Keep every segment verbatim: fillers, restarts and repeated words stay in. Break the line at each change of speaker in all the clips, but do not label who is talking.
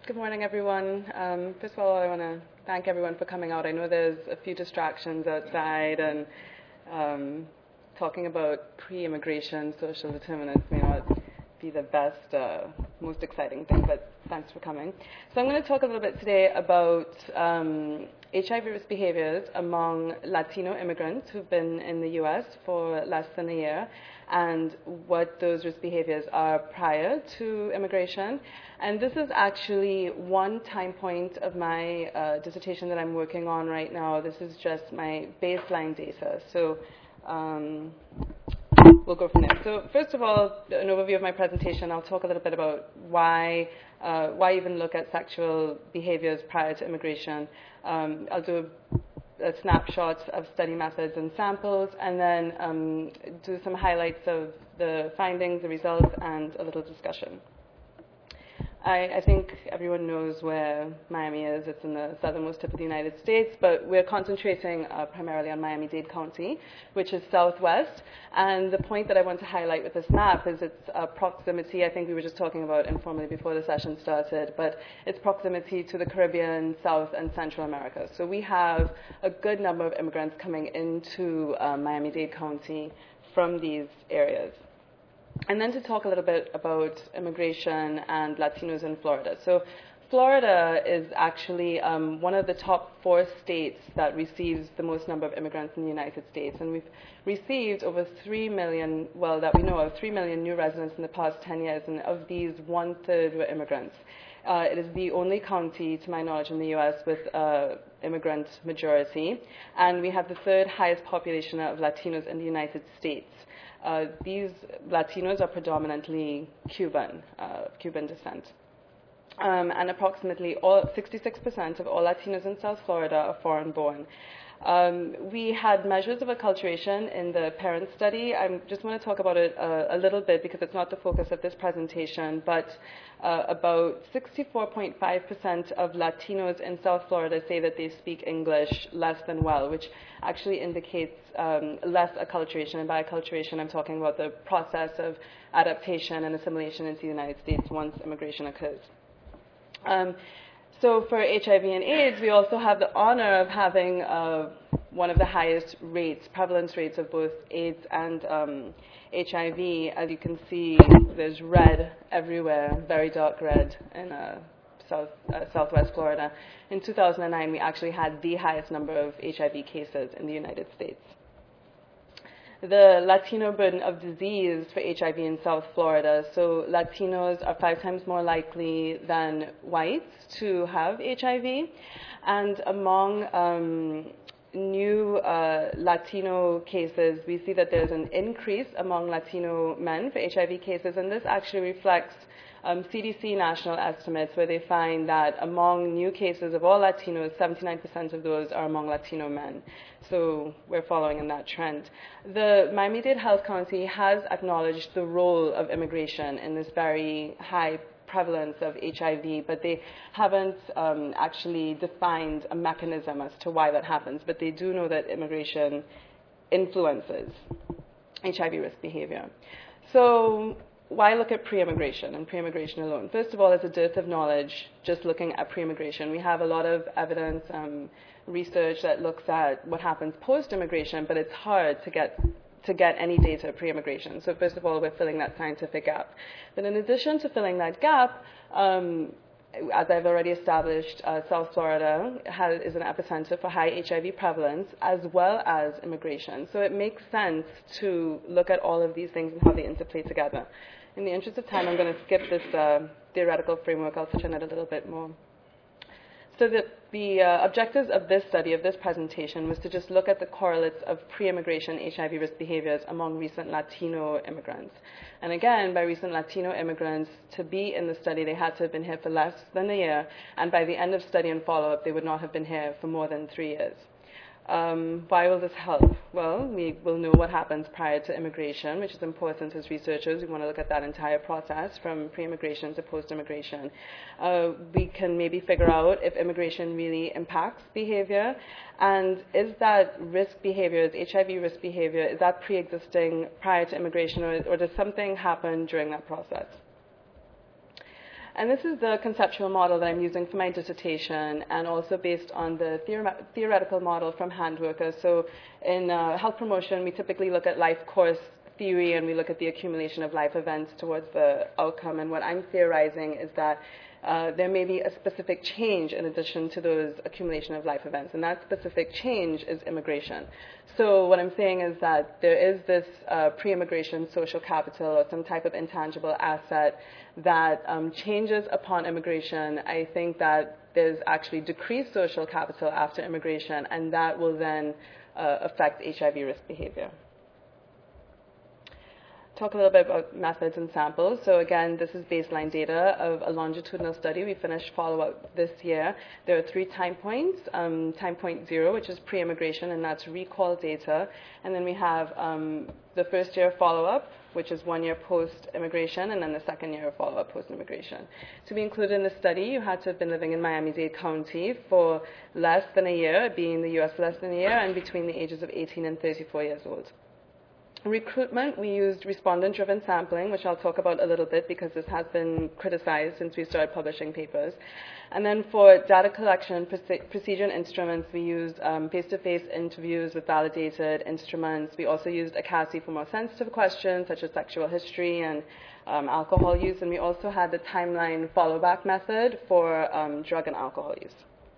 Good morning, everyone. Um, first of all, I want to thank everyone for coming out. I know there's a few distractions outside, and um, talking about pre-immigration social determinants may not be the best, uh, most exciting thing, but thanks for coming. So I'm going to talk a little bit today about um, H I V risk behaviors among Latino immigrants who've been in the U S for less than a year, and what those risk behaviors are prior to immigration. And this is actually one time point of my uh, dissertation that I'm working on right now. This is just my baseline data. So um, we'll go from there. So first of all, an overview of my presentation. I'll talk a little bit about why, uh, why even look at sexual behaviors prior to immigration. Um, I'll do a, a snapshot of study methods and samples, and then um, do some highlights of the findings, the results, and a little discussion. I, I think everyone knows where Miami is. It's in the southernmost tip of the United States, but we're concentrating uh, primarily on Miami-Dade County, which is southwest. And the point that I want to highlight with this map is its uh, proximity. I think we were just talking about informally before the session started, but its proximity to the Caribbean, South, and Central America. So we have a good number of immigrants coming into uh, Miami-Dade County from these areas. And then to talk a little bit about immigration and Latinos in Florida. So Florida is actually um, one of the top four states that receives the most number of immigrants in the United States. And we've received over three million, well, that we know of, three million new residents in the past ten years. And of these, one-third were immigrants. Uh, it is the only county, to my knowledge, in the U S with uh, immigrant majority. And we have the third highest population of Latinos in the United States. Uh, these Latinos are predominantly Cuban, uh, Cuban descent. Um, and approximately all, sixty-six percent of all Latinos in South Florida are foreign-born. Um, we had measures of acculturation in the parent study. I just want to talk about it uh, a little bit because it's not the focus of this presentation, but uh, about sixty-four point five percent of Latinos in South Florida say that they speak English less than well, which actually indicates um, less acculturation. And by acculturation, I'm talking about the process of adaptation and assimilation into the United States once immigration occurs. Um, So for H I V and AIDS, we also have the honor of having uh, one of the highest rates, prevalence rates of both AIDS and um, H I V. As you can see, there's red everywhere, very dark red in uh, south, uh, southwest Florida. In two thousand nine, we actually had the highest number of H I V cases in the United States. The Latino burden of disease for H I V in South Florida. So Latinos are five times more likely than whites to have H I V. And among um, new uh, Latino cases, we see that there's an increase among Latino men for H I V cases. And this actually reflects Um, C D C national estimates, where they find that among new cases of all Latinos, seventy-nine percent of those are among Latino men. So we're following in that trend. The Miami-Dade Health County has acknowledged the role of immigration in this very high prevalence of H I V, but they haven't um, actually defined a mechanism as to why that happens. But they do know that immigration influences H I V risk behavior. So why look at pre-immigration and pre-immigration alone? First of all, there's a dearth of knowledge just looking at pre-immigration. We have a lot of evidence, um, research that looks at what happens post-immigration, but it's hard to get to get any data pre-immigration. So first of all, we're filling that scientific gap. But in addition to filling that gap, um, as I've already established, uh, South Florida has, is an epicenter for high H I V prevalence as well as immigration. So it makes sense to look at all of these things and how they interplay together. In the interest of time, I'm going to skip this uh, theoretical framework. I'll touch on it a little bit more. So the, the uh, objectives of this study, of this presentation, was to just look at the correlates of pre-immigration H I V risk behaviors among recent Latino immigrants. And again, by recent Latino immigrants, to be in the study, they had to have been here for less than a year, and by the end of study and follow-up, they would not have been here for more than three years. Um, why will this help? Well, we will know what happens prior to immigration, which is important as researchers. We want to look at that entire process from pre-immigration to post-immigration. Uh, we can maybe figure out if immigration really impacts behavior, and is that risk behavior, H I V risk behavior, is that pre-existing prior to immigration, or, or does something happen during that process? And this is the conceptual model that I'm using for my dissertation, and also based on the theore- theoretical model from Handwerker. So in uh, health promotion, we typically look at life course theory, and we look at the accumulation of life events towards the outcome. And what I'm theorizing is that uh, there may be a specific change in addition to those accumulation of life events, and that specific change is immigration. So what I'm saying is that there is this uh, pre-immigration social capital, or some type of intangible asset that um, changes upon immigration. I think that there's actually decreased social capital after immigration, and that will then uh, affect H I V risk behavior. Talk a little bit about methods and samples. So again, this is baseline data of a longitudinal study. We finished follow-up this year. There are three time points. Um, time point zero, which is pre-immigration, and that's recall data. And then we have um, the first year follow-up, which is one year post-immigration, and then the second year of follow-up post-immigration. To be included in the study, you had to have been living in Miami-Dade County for less than a year, being in the U S for less than a year, and between the ages of eighteen and thirty-four years old. Recruitment, we used respondent-driven sampling, which I'll talk about a little bit because this has been criticized since we started publishing papers. And then for data collection, procedure and instruments, we used um, face-to-face interviews with validated instruments. We also used A C A S I for more sensitive questions, such as sexual history and um, alcohol use. And we also had the timeline follow-back method for um, drug and alcohol use.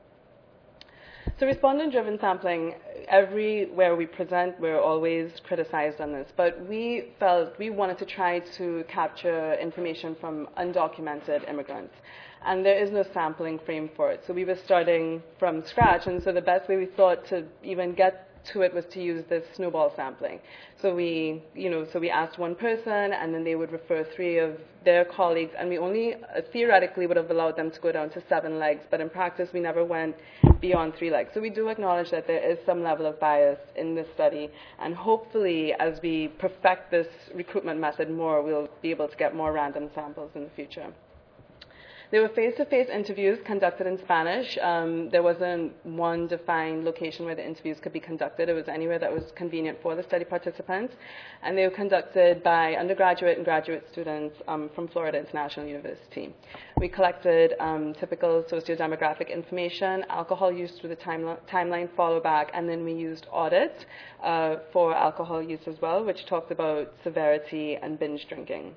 So respondent-driven sampling, everywhere we present, we're always criticized on this, but we felt we wanted to try to capture information from undocumented immigrants. And there is no sampling frame for it. So we were starting from scratch, and so the best way we thought to even get to it was to use this snowball sampling. So we, you know, so we asked one person, and then they would refer three of their colleagues, and we only uh, theoretically would have allowed them to go down to seven legs, but in practice we never went beyond three legs. So we do acknowledge that there is some level of bias in this study, and hopefully as we perfect this recruitment method more, we'll be able to get more random samples in the future. There were face-to-face interviews conducted in Spanish. Um, there wasn't one defined location where the interviews could be conducted. It was anywhere that was convenient for the study participants. And they were conducted by undergraduate and graduate students um, from Florida International University. We collected um, typical socio-demographic information, alcohol use through the time- timeline follow-back, and then we used audits uh, for alcohol use as well, which talked about severity and binge drinking.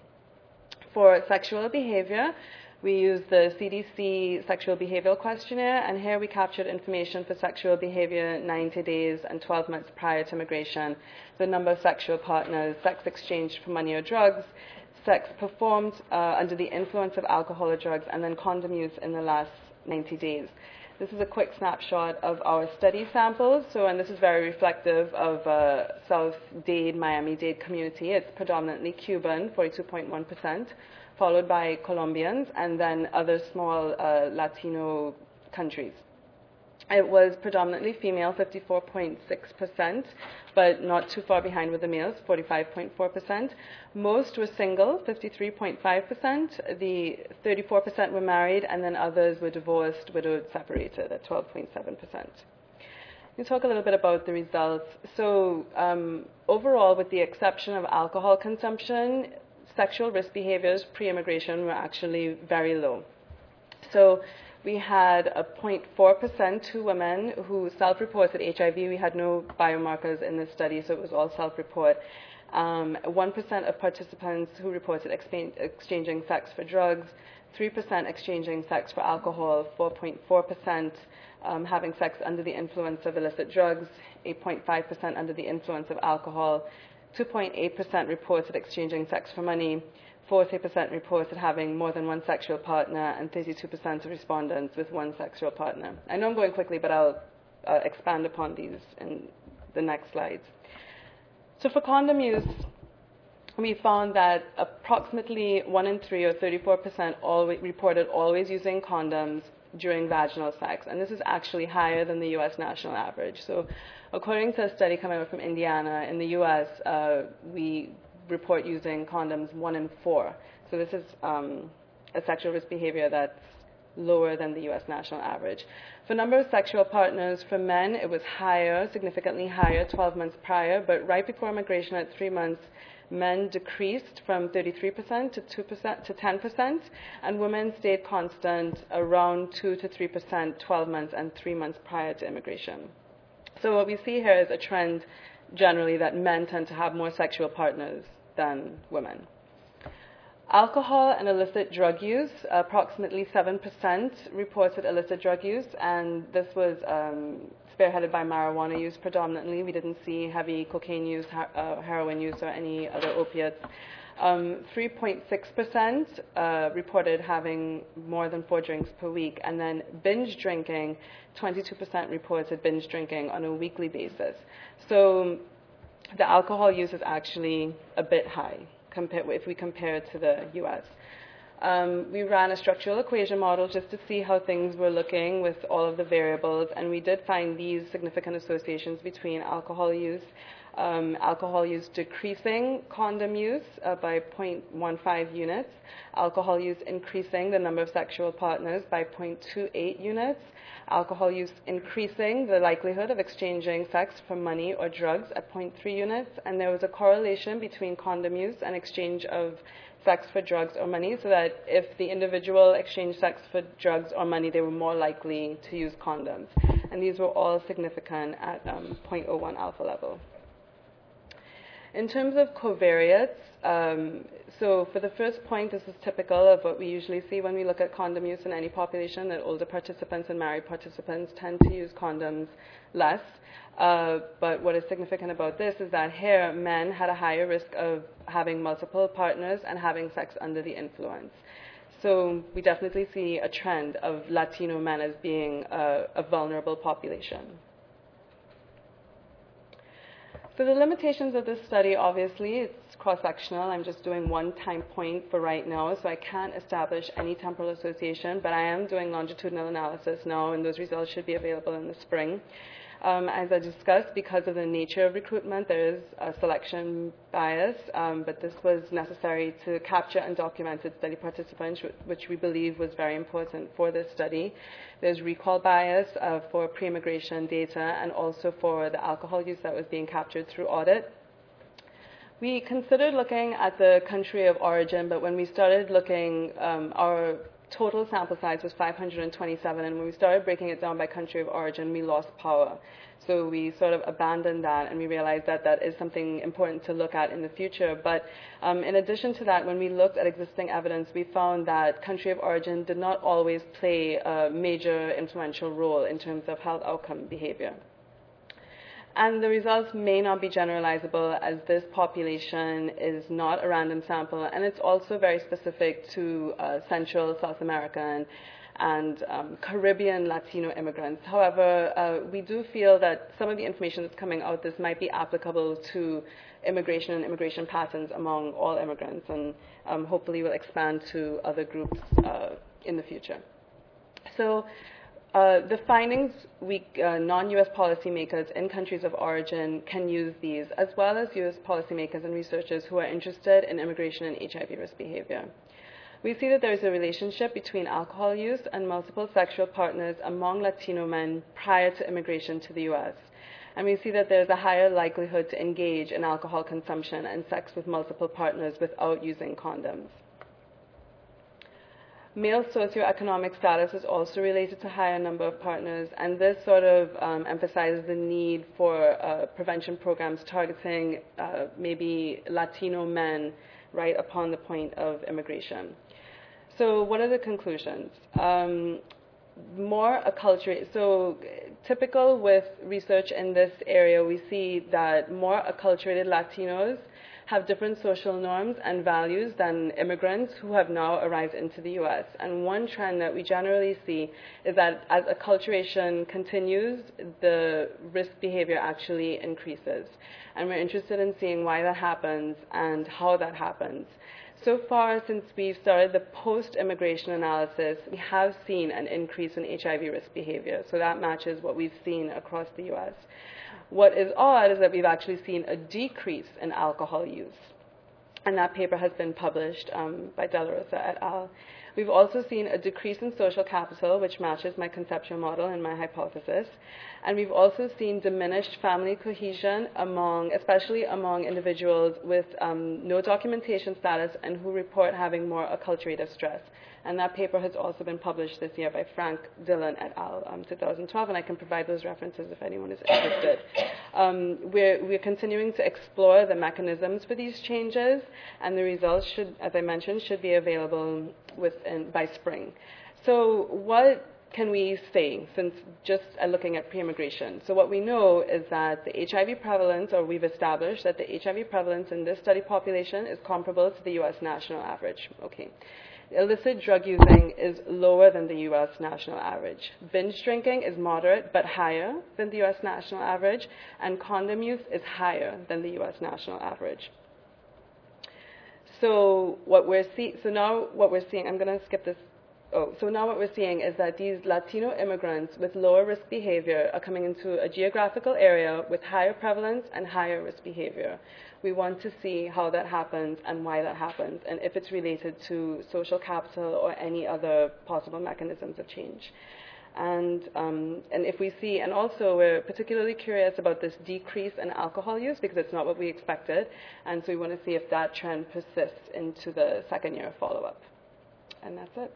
For sexual behavior, we used the C D C Sexual Behavioral Questionnaire, and here we captured information for sexual behavior ninety days and twelve months prior to immigration, the number of sexual partners, sex exchanged for money or drugs, sex performed uh, under the influence of alcohol or drugs, and then condom use in the last ninety days. This is a quick snapshot of our study samples, so, and this is very reflective of uh, South Dade, Miami-Dade community. It's predominantly Cuban, forty-two point one percent. Followed by Colombians, and then other small uh, Latino countries. It was predominantly female, fifty-four point six percent, but not too far behind with the males, forty-five point four percent. Most were single, fifty-three point five percent. The thirty-four percent were married, and then others were divorced, widowed, separated at twelve point seven percent. We'll talk a little bit about the results. So um, overall, with the exception of alcohol consumption, sexual risk behaviors pre-immigration were actually very low. So we had a zero point four percent two women who self-reported H I V. We had no biomarkers in this study, so it was all self-report. Um, one percent of participants who reported expa- exchanging sex for drugs, three percent exchanging sex for alcohol, four point four percent um, having sex under the influence of illicit drugs, eight point five percent under the influence of alcohol, two point eight percent reported exchanging sex for money, forty percent reported having more than one sexual partner, and thirty-two percent of respondents with one sexual partner. I know I'm going quickly, but I'll uh, expand upon these in the next slides. So for condom use, we found that approximately one in three, or thirty-four percent, always reported always using condoms during vaginal sex, and this is actually higher than the U S national average. So according to a study coming out from Indiana, in the U S, uh, we report using condoms one in four. So this is um, a sexual risk behavior that's lower than the U S national average. For number of sexual partners, for men, it was higher, significantly higher, twelve months prior, but right before immigration at three months, men decreased from thirty-three percent to two percent to ten percent, and women stayed constant around two to three percent twelve months and three months prior to immigration. So what we see here is a trend generally that men tend to have more sexual partners than women. Alcohol and illicit drug use, approximately seven percent reported illicit drug use, and this was um, spearheaded by marijuana use predominantly. We didn't see heavy cocaine use, uh, heroin use, or any other opiates. Um, three point six percent uh, reported having more than four drinks per week, and then binge drinking, twenty-two percent reported binge drinking on a weekly basis. So the alcohol use is actually a bit high compared if we compare it to the U S. Um, we ran a structural equation model just to see how things were looking with all of the variables, and we did find these significant associations between alcohol use, um, alcohol use decreasing condom use uh, by zero point one five units, alcohol use increasing the number of sexual partners by zero point two eight units, alcohol use increasing the likelihood of exchanging sex for money or drugs at zero point three units, and there was a correlation between condom use and exchange of sex for drugs or money, so that if the individual exchanged sex for drugs or money, they were more likely to use condoms. And these were all significant at um, zero point zero one alpha level. In terms of covariates, um, so for the first point, this is typical of what we usually see when we look at condom use in any population, that older participants and married participants tend to use condoms less. Uh, but what is significant about this is that here, men had a higher risk of having multiple partners and having sex under the influence. So we definitely see a trend of Latino men as being a, a vulnerable population. So the limitations of this study, obviously, it's cross-sectional. I'm just doing one time point for right now, so I can't establish any temporal association, but I am doing longitudinal analysis now, and those results should be available in the spring. Um, as I discussed, because of the nature of recruitment, there is a selection bias, um, but this was necessary to capture undocumented study participants, which we believe was very important for this study. There's recall bias uh, for pre-immigration data and also for the alcohol use that was being captured through audit. We considered looking at the country of origin, but when we started looking, um, our total sample size was five hundred twenty-seven, and when we started breaking it down by country of origin, we lost power. So we sort of abandoned that, and we realized that that is something important to look at in the future. But um, in addition to that, when we looked at existing evidence, we found that country of origin did not always play a major influential role in terms of health outcome behavior. And the results may not be generalizable, as this population is not a random sample, and it's also very specific to uh, Central, South American, and um, Caribbean Latino immigrants. However, uh, we do feel that some of the information that's coming out, this might be applicable to immigration and immigration patterns among all immigrants, and um, hopefully will expand to other groups uh, in the future. So. Uh, the findings, we, uh, non-U S policymakers in countries of origin can use these, as well as U S policymakers and researchers who are interested in immigration and H I V risk behavior. We see that there is a relationship between alcohol use and multiple sexual partners among Latino men prior to immigration to the U S. And we see that there's a higher likelihood to engage in alcohol consumption and sex with multiple partners without using condoms. Male socioeconomic status is also related to higher number of partners, and this sort of um, emphasizes the need for uh, prevention programs targeting uh, maybe Latino men right upon the point of immigration. So what are the conclusions? Um, more acculturated, so typical with research in this area, we see that more acculturated Latinos have different social norms and values than immigrants who have now arrived into the U S. And one trend that we generally see is that as acculturation continues, the risk behavior actually increases. And we're interested in seeing why that happens and how that happens. So far, since we've started the post-immigration analysis, we have seen an increase in H I V risk behavior. So that matches what we've seen across the U S. What is odd is that we've actually seen a decrease in alcohol use. And that paper has been published um, by De La Rosa et al. We've also seen a decrease in social capital, which matches my conceptual model and my hypothesis. And we've also seen diminished family cohesion among, especially among individuals with um, no documentation status and who report having more acculturative stress. And that paper has also been published this year by Frank Dillon et al. Um, twenty twelve, and I can provide those references if anyone is interested. Um, we're, we're continuing to explore the mechanisms for these changes, and the results should, as I mentioned, should be available within, by spring. So what can we say, since just uh, looking at pre-immigration? So what we know is that the H I V prevalence, or we've established that the H I V prevalence in this study population is comparable to the U S national average. Okay. Illicit drug using is lower than the U S national average. Binge drinking is moderate but higher than the U S national average, and condom use is higher than the U S national average. So what we're see- so now what we're seeing, I'm going to skip this. Oh, so now what we're seeing is that these Latino immigrants with lower risk behavior are coming into a geographical area with higher prevalence and higher risk behavior. We want to see how that happens and why that happens, and if it's related to social capital or any other possible mechanisms of change. And, um, and if we see, and also we're particularly curious about this decrease in alcohol use because it's not what we expected, and so we want to see if that trend persists into the second year follow-up. And that's it.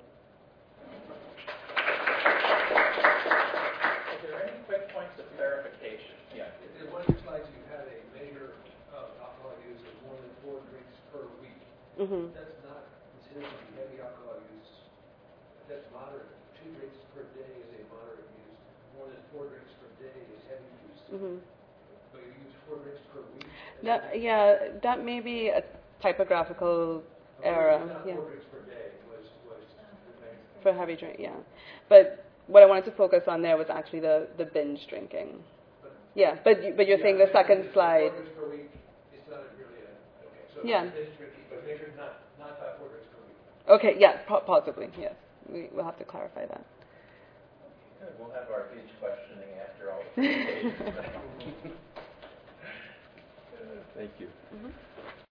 Are there any quick points of clarification? Yeah.
In one of your slides, you had a measure of alcohol use of more than four drinks per week.
Mm-hmm.
That's not considered to be heavy alcohol use. That's moderate. Two drinks per day is a moderate use. More than four drinks per day is heavy use.
Mm-hmm.
But you use four drinks per week?
That, yeah, that may be a typographical
okay,
error.
Not
Yeah.
four drinks per day was, was the measure.
For heavy drink, yeah. But what I wanted to focus on there was actually the, the binge drinking.
But,
Yeah, but you, but you're
yeah,
saying the second slide.
Four drinks per week is not really a, okay. So
Yeah.
binge drinking, but measured not, not by four drinks per week.
Okay, yeah, po- possibly, yes. We, we'll have to clarify that.
Good. We'll have our binge questioning after all the presentations.
Thank you.
Mm-hmm.